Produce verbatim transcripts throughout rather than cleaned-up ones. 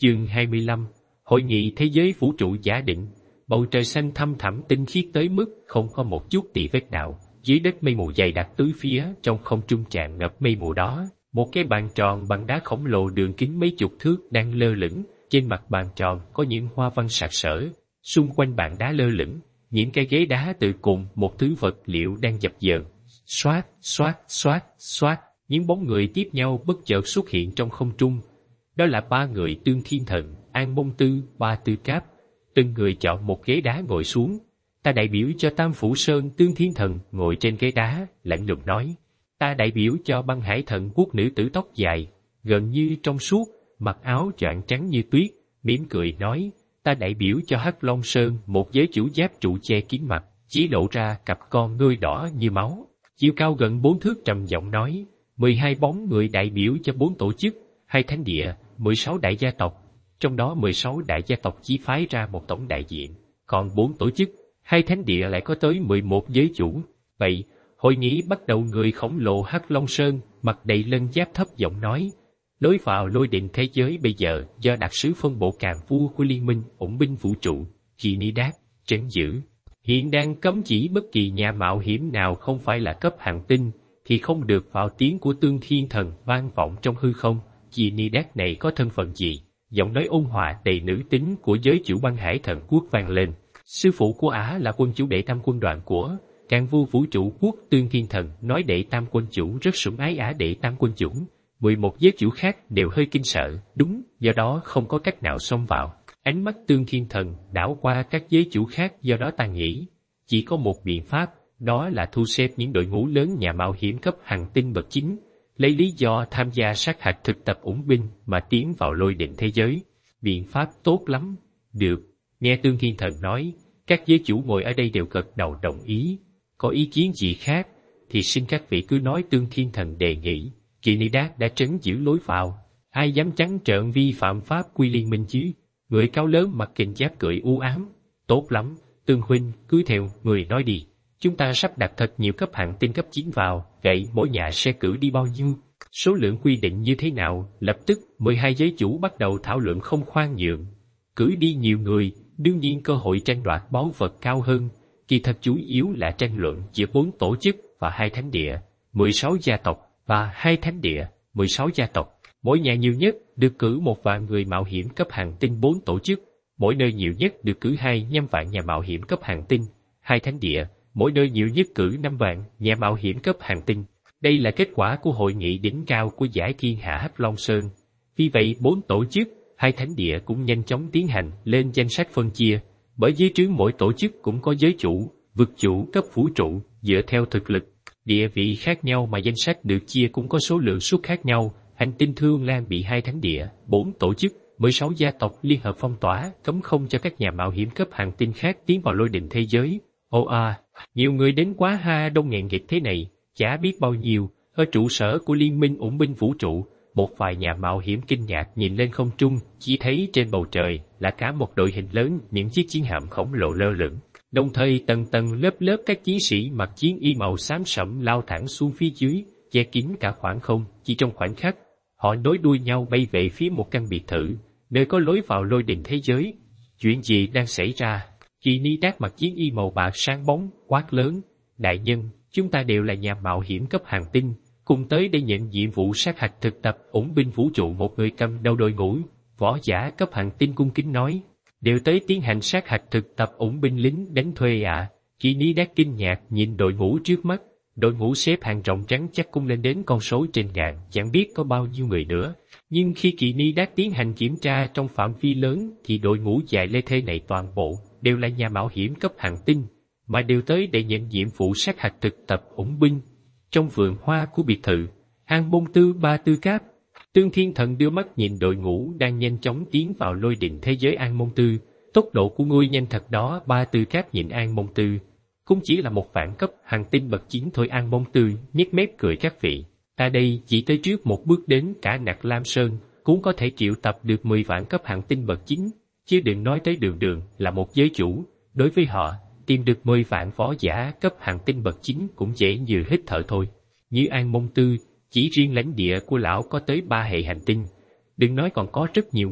Chương hai mươi lăm. Hội nghị thế giới vũ trụ giả định. Bầu trời xanh thăm thẳm tinh khiết tới mức không có một chút tì vết nào. Dưới đất mây mù dày đặc tứ phía, trong không trung tràn ngập mây mù đó. Một cái bàn tròn bằng đá khổng lồ đường kính mấy chục thước đang lơ lửng. Trên mặt bàn tròn có những hoa văn sặc sỡ. Xung quanh bàn đá lơ lửng, những cái ghế đá tự cùng một thứ vật liệu đang dập dờn. Xoát, xoát, xoát, xoát. Những bóng người tiếp nhau bất chợt xuất hiện trong không trung. Đó là ba người Tương Thiên Thần, An Mông Tư, Ba Tư Cáp. Từng người chọn một ghế đá ngồi xuống. Ta đại biểu cho Tam Phủ Sơn Tương Thiên Thần ngồi trên ghế đá, lạnh lùng nói. Ta đại biểu cho Băng Hải Thần Quốc nữ tử tóc dài, gần như trong suốt, mặc áo choàng trắng như tuyết, mỉm cười nói. Ta đại biểu cho Hắc Long Sơn, một giới chủ giáp trụ che kín mặt, chỉ lộ ra cặp con ngươi đỏ như máu. Chiều cao gần bốn thước trầm giọng nói. Mười hai bóng người đại biểu cho bốn tổ chức, hai thánh địa, mười sáu đại gia tộc. Trong đó mười sáu đại gia tộc chỉ phái ra một tổng đại diện, còn bốn tổ chức, hai thánh địa lại có tới mười một giới chủ. Vậy, hội nghị bắt đầu. Người khổng lồ Hắc Long Sơn, mặt đầy lân giáp thấp giọng nói. Lối vào lôi định thế giới bây giờ do đặc sứ phân bộ Càn Vua của Liên minh ủng binh vũ trụ, Trinidat, trấn giữ. Hiện đang cấm chỉ bất kỳ nhà mạo hiểm nào không phải là cấp hành tinh, thì không được vào tiếng của Tương Thiên Thần vang vọng trong hư không. Trinidat này có thân phận gì? Giọng nói ôn hòa đầy nữ tính của giới chủ Băng Hải Thần Quốc vang lên. Sư phụ của ả là quân chủ đệ tam quân đoàn của Càn Vua vũ trụ quốc. Tương Thiên Thần nói đệ tam quân chủ rất sủng ái ả đệ tam quân chủ. Mười một giới chủ khác đều hơi kinh sợ, đúng, do đó không có cách nào xông vào. Ánh mắt Tương Thiên Thần đảo qua các giới chủ khác, do đó ta nghĩ chỉ có một biện pháp, đó là thu xếp những đội ngũ lớn nhà mạo hiểm cấp hành tinh bậc chính, lấy lý do tham gia sát hạch thực tập ủng binh mà tiến vào lôi định thế giới. Biện pháp tốt lắm. Được, nghe Tương Thiên Thần nói, các giới chủ ngồi ở đây đều gật đầu đồng ý. Có ý kiến gì khác thì xin các vị cứ nói. Tương Thiên Thần đề nghị. Trinidat đã trấn giữ lối vào, ai dám trắng trợn vi phạm pháp quy liên minh chứ? Người cao lớn mặc kình giáp cười u ám. Tốt lắm, Tương huynh, cứ theo người nói đi. Chúng ta sắp đặt thật nhiều cấp hạng tinh cấp chín vào, vậy mỗi nhà sẽ cử đi bao nhiêu? Số lượng quy định như thế nào? Lập tức, mười hai giới chủ bắt đầu thảo luận không khoan nhượng. Cử đi nhiều người, đương nhiên cơ hội tranh đoạt báu vật cao hơn. Kỳ thật chủ yếu là tranh luận giữa bốn tổ chức và hai thánh địa, mười sáu gia tộc và hai thánh địa, mười sáu gia tộc. Mỗi nhà nhiều nhất được cử một vạn người mạo hiểm cấp hành tinh. Bốn tổ chức, mỗi nơi nhiều nhất được cử hai nhăm vạn nhà mạo hiểm cấp hành tinh. Hai thánh địa, mỗi nơi nhiều nhất cử năm vạn nhà mạo hiểm cấp hành tinh. Đây là kết quả của hội nghị đỉnh cao của giải thiên hạ Hắc Long Sơn. Vì vậy bốn tổ chức, hai thánh địa cũng nhanh chóng tiến hành lên danh sách phân chia, bởi dưới trướng mỗi tổ chức cũng có giới chủ, vực chủ cấp vũ trụ, dựa theo thực lực, địa vị khác nhau mà danh sách được chia cũng có số lượng suất khác nhau. Hành tinh Thương Lan bị hai thánh địa, bốn tổ chức, mười sáu gia tộc liên hợp phong tỏa, cấm không cho các nhà mạo hiểm cấp hành tinh khác tiến vào lôi định thế giới. Ồ à, nhiều người đến quá ha. Đông nghẹn nghịch thế này, chả biết bao nhiêu. Ở trụ sở của Liên minh ủng binh vũ trụ, một vài nhà mạo hiểm kinh ngạc nhìn lên không trung, chỉ thấy trên bầu trời là cả một đội hình lớn những chiếc chiến hạm khổng lồ lơ lửng. Đồng thời tầng tầng lớp lớp các chiến sĩ mặc chiến y màu xám sẫm lao thẳng xuống phía dưới, che kín cả khoảng không. Chỉ trong khoảnh khắc, họ nối đuôi nhau bay về phía một căn biệt thự, nơi có lối vào lôi định thế giới. Chuyện gì đang xảy ra? Trinidat mặc chiến y màu bạc sáng bóng, quát lớn. Đại nhân, chúng ta đều là nhà mạo hiểm cấp hành tinh, cùng tới để nhận nhiệm vụ sát hạch thực tập ủng binh vũ trụ. Một người cầm đầu đội ngũ võ giả cấp hành tinh cung kính nói. Đều tới tiến hành sát hạch thực tập ủng binh lính đánh thuê ạ. À. Trinidat kinh ngạc nhìn đội ngũ trước mắt. Đội ngũ xếp hàng rộng trắng chắc cũng lên đến con số trên ngàn, chẳng biết có bao nhiêu người nữa. Nhưng khi Trinidat tiến hành kiểm tra trong phạm vi lớn thì đội ngũ dài lê thê này toàn bộ đều là nhà mạo hiểm cấp hành tinh, mà đều tới để nhận nhiệm vụ sát hạch thực tập ủng binh. Trong vườn hoa của biệt thự, An Mông Tư, Ba Tư Cáp, Tương Thiên Thần đưa mắt nhìn đội ngũ đang nhanh chóng tiến vào lôi định thế giới. An Mông Tư, tốc độ của ngươi nhanh thật đó. Ba Tư Cáp nhìn An Mông Tư, cũng chỉ là một vạn cấp hành tinh bậc chín thôi. An Mông Tư nhếch mép cười. Các vị, ta đây chỉ tới trước một bước đến cả Nặc Lam Sơn cũng có thể triệu tập được mười vạn cấp hành tinh bậc chín, chứ đừng nói tới Đường Đường là một giới chủ. Đối với họ, tìm được mười vạn võ giả cấp hành tinh bậc chín cũng dễ như hít thở thôi. Như An Mông Tư, chỉ riêng lãnh địa của lão có tới ba hệ hành tinh, đừng nói còn có rất nhiều người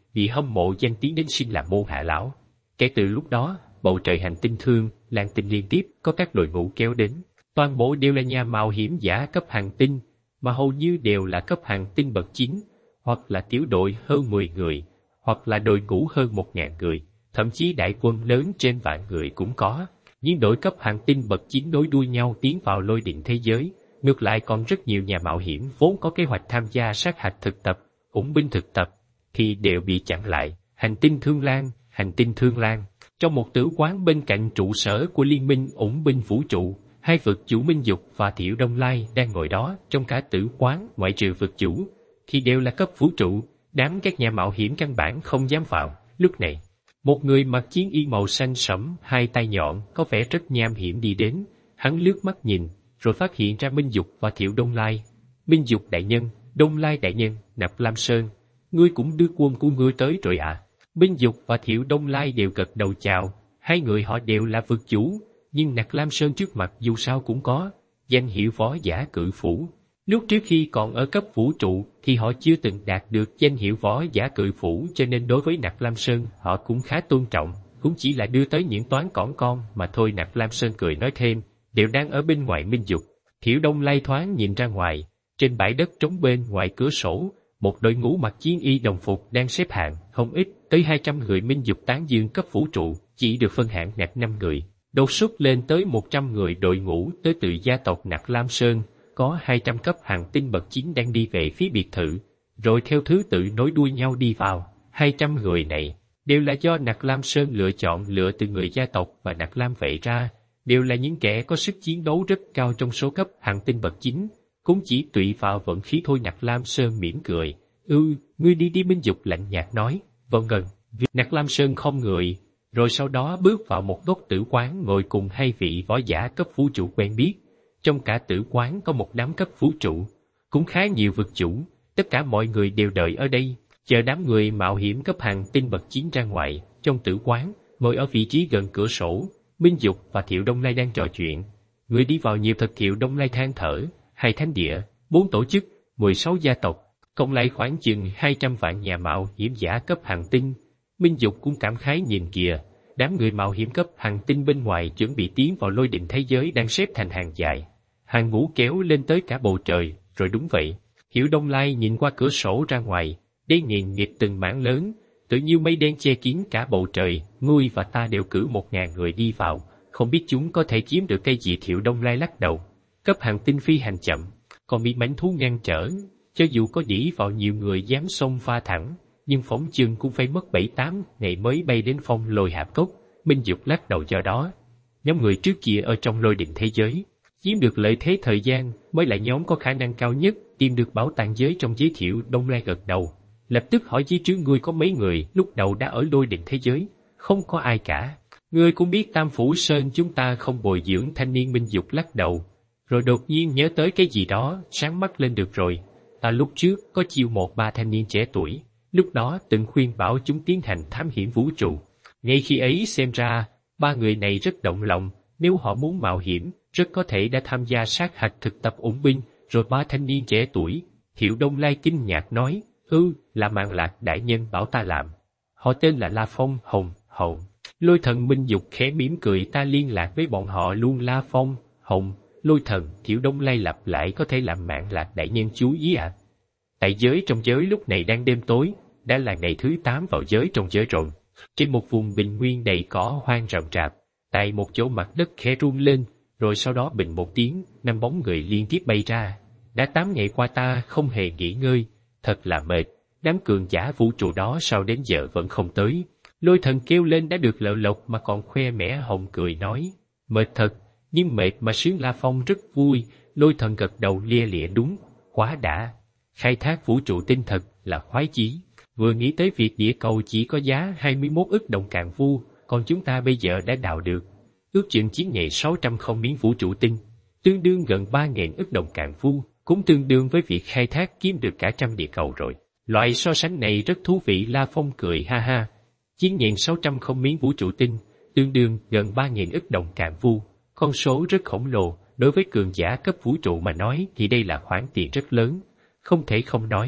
vì hâm mộ danh tiếng đến sinh làm môn hạ lão. Kể từ lúc đó, bầu trời hành tinh Thương Lan Tinh liên tiếp có các đội ngũ kéo đến, toàn bộ đều là nhà mạo hiểm giả cấp hàng tinh, mà hầu như đều là cấp hàng tinh bậc chín, hoặc là tiểu đội hơn mười người, hoặc là đội ngũ hơn một ngàn người, thậm chí đại quân lớn trên vạn người cũng có. Những đội cấp hàng tinh bậc chín nối đuôi nhau tiến vào lôi điện thế giới. Ngược lại còn rất nhiều nhà mạo hiểm vốn có kế hoạch tham gia sát hạch thực tập, ủng binh thực tập, thì đều bị chặn lại. Hành tinh Thương Lan, hành tinh Thương Lan. Trong một tử quán bên cạnh trụ sở của Liên minh ủng binh vũ trụ, hai vực chủ Minh Dục và Thiệu Đông Lai đang ngồi đó. Trong cả tử quán, ngoại trừ vực chủ, thì đều là cấp vũ trụ, đám các nhà mạo hiểm căn bản không dám vào. Lúc này, một người mặc chiến y màu xanh sẫm, hai tay nhọn, có vẻ rất nham hiểm đi đến. Hắn lướt mắt nhìn, rồi phát hiện ra Minh Dục và Thiệu Đông Lai. Minh Dục đại nhân, Đông Lai đại nhân, Nạp Lam Sơn, ngươi cũng đưa quân của ngươi tới rồi à? Minh Dục và Thiệu Đông Lai đều gật đầu chào. Hai người họ đều là vực chủ, nhưng Nạp Lam Sơn trước mặt dù sao cũng có danh hiệu võ giả cự phủ. Lúc trước khi còn ở cấp vũ trụ thì họ chưa từng đạt được danh hiệu võ giả cự phủ, cho nên đối với Nạp Lam Sơn họ cũng khá tôn trọng, cũng chỉ là đưa tới những toán cỏn con mà thôi. Nạp Lam Sơn cười nói thêm, đều đang ở bên ngoài Minh Dục. Thiệu Đông Lai thoáng nhìn ra ngoài, trên bãi đất trống bên ngoài cửa sổ, một đội ngũ mặc chiến y đồng phục đang xếp hàng, không ít, tới hai trăm người Minh Dục tán dương cấp vũ trụ, chỉ được phân hạng nạp năm người. Đột xuất lên tới một trăm người đội ngũ tới từ gia tộc Nạp Lam Sơn, có hai trăm cấp hàng tinh bậc chín đang đi về phía biệt thự, rồi theo thứ tự nối đuôi nhau đi vào. hai trăm người này đều là do Nạp Lam Sơn lựa chọn lựa từ người gia tộc và Nạp Lam Vệ ra, đều là những kẻ có sức chiến đấu rất cao trong số cấp hàng tinh bậc chín, cũng chỉ tùy vào vận khí thôi. Nạp Lam Sơn mỉm cười, ư, ngươi đi đi. Minh Dục lạnh nhạt nói, vâng ngần. Nạp Lam Sơn không người, rồi sau đó bước vào một góc tử quán ngồi cùng hai vị võ giả cấp vũ trụ quen biết. Trong cả tử quán có một đám cấp vũ trụ, cũng khá nhiều vực chủ, tất cả mọi người đều đợi ở đây, chờ đám người mạo hiểm cấp hàng tinh bậc chín ra ngoài. Trong tử quán, ngồi ở vị trí gần cửa sổ, Minh Dục và Thiệu Đông Lai đang trò chuyện. Người đi vào nhiều thật. Thiệu Đông Lai than thở, hai thánh địa, bốn tổ chức, mười sáu gia tộc, cộng lại khoảng chừng hai trăm vạn nhà mạo hiểm giả cấp hàng tinh. Minh Dục cũng cảm khái nhìn kìa, đám người mạo hiểm cấp hàng tinh bên ngoài chuẩn bị tiến vào lôi định thế giới đang xếp thành hàng dài, hàng ngũ kéo lên tới cả bầu trời. Rồi đúng vậy, Thiệu Đông Lai nhìn qua cửa sổ ra ngoài, đen nghiền nghịt từng mảng lớn, tự như mây đen che kín cả bầu trời. Ngươi và ta đều cử một ngàn người đi vào, không biết chúng có thể chiếm được cây gì. Thiệu Đông Lai lắc đầu, cấp hàng tinh phi hành chậm, còn bị mãnh thú ngăn trở, cho dù có đỉ vào nhiều người dám xông pha thẳng, nhưng phóng chừng cũng phải mất bảy tám ngày mới bay đến phong lôi hạp cốc. Minh Dục lắc đầu, do đó nhóm người trước kia ở trong lôi định thế giới chiếm được lợi thế thời gian mới là nhóm có khả năng cao nhất tìm được bảo tàng giới trong giới. Thiệu Đông Lai gật đầu, lập tức hỏi dưới trướng ngươi có mấy người lúc đầu đã ở lôi định thế giới? Không có ai cả. Ngươi cũng biết Tam Phủ Sơn chúng ta không bồi dưỡng thanh niên. Minh Dục lắc đầu, rồi đột nhiên nhớ tới cái gì đó, sáng mắt lên. Được rồi, ta lúc trước có chiêu một ba thanh niên trẻ tuổi, lúc đó từng khuyên bảo chúng tiến hành thám hiểm vũ trụ. Ngay khi ấy xem ra, ba người này rất động lòng, nếu họ muốn mạo hiểm, rất có thể đã tham gia sát hạch thực tập ủng binh. Rồi ba thanh niên trẻ tuổi. Thiệu Đông Lai kinh ngạc nói, ư, là Mạn Lạc đại nhân bảo ta làm. Họ tên là La Phong, Hồng, Hậu. Lôi Thần. Minh Dục khẽ mỉm cười, ta liên lạc với bọn họ luôn. La Phong, Hồng, Lôi Thần. Thiệu Đông Lai lặp lại, có thể làm Mạn Lạc đại nhân chú ý à? Tại giới trong giới lúc này đang đêm tối, đã là ngày thứ tám vào giới trong giới rồi. Trên một vùng bình nguyên đầy cỏ hoang rậm rạp, tại một chỗ mặt đất khẽ rung lên, rồi sau đó bình một tiếng, năm bóng người liên tiếp bay ra. Đã tám ngày qua ta không hề nghỉ ngơi, thật là mệt. Đám cường giả vũ trụ đó sao đến giờ vẫn không tới? Lôi Thần kêu lên, đã được lợi lộc mà còn khoe mẽ. Hồng cười nói, mệt thật, nhưng mệt mà sướng. La Phong rất vui. Lôi Thần gật đầu lia lịa, đúng, quá đã. Khai thác vũ trụ tinh thật là khoái chí. Vừa nghĩ tới việc địa cầu chỉ có giá hai mươi mốt ức đồng cạn vu, còn chúng ta bây giờ đã đào được ước chừng chín nghìn sáu trăm không miếng vũ trụ tinh, tương đương gần ba nghìn ức đồng cạn vu, cũng tương đương với việc khai thác kiếm được cả trăm địa cầu rồi. Loại so sánh này rất thú vị. La Phong cười ha ha, chín nghìn sáu trăm không miếng vũ trụ tinh, tương đương gần ba nghìn ức đồng cạn vu, con số rất khổng lồ. Đối với cường giả cấp vũ trụ mà nói thì đây là khoản tiền rất lớn, không thể không nói.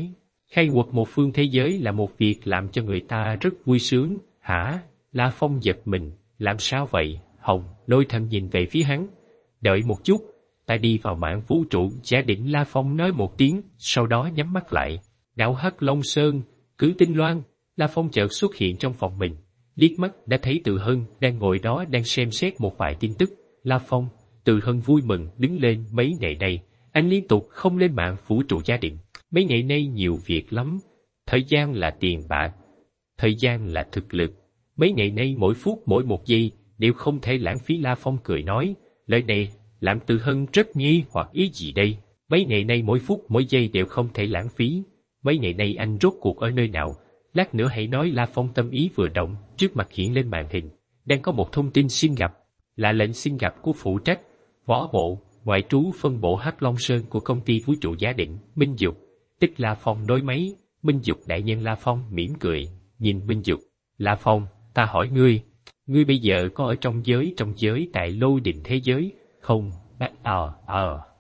Khai quật một phương thế giới là một việc làm cho người ta rất vui sướng, hả? La Phong giật mình, làm sao vậy? Hồng, Lôi Thần nhìn về phía hắn. Đợi một chút, ta đi vào mạn vũ trụ giả định. La Phong nói một tiếng, sau đó nhắm mắt lại. Đảo Hắc Long Sơn, Cử Tinh Loan. La Phong chợt xuất hiện trong phòng mình, liếc mắt đã thấy Từ Hân đang ngồi đó đang xem xét một vài tin tức. La Phong, Từ Hân vui mừng đứng lên. Mấy ngày nay, anh liên tục không lên mạng vũ trụ gia định. Mấy ngày nay nhiều việc lắm. Thời gian là tiền bạc, thời gian là thực lực. Mấy ngày nay mỗi phút mỗi một giây đều không thể lãng phí. La Phong cười nói, lời này làm Từ Hân rất nghi hoặc ý gì đây? Mấy ngày nay mỗi phút mỗi giây đều không thể lãng phí. Mấy ngày nay anh rốt cuộc ở nơi nào? Lát nữa hãy nói. La Phong tâm ý vừa động, trước mặt hiện lên màn hình, đang có một thông tin xin gặp, là lệnh xin gặp của phụ trách võ bộ ngoại trú phân bộ Hắc Long Sơn của công ty vũ trụ Giả Định, Minh Dục. Tích La Phong đối máy. Minh Dục đại nhân. La Phong mỉm cười, nhìn Minh Dục. La Phong, ta hỏi ngươi, ngươi bây giờ có ở trong giới trong giới tại Lôi Đình thế giới không? Ờ, ờ,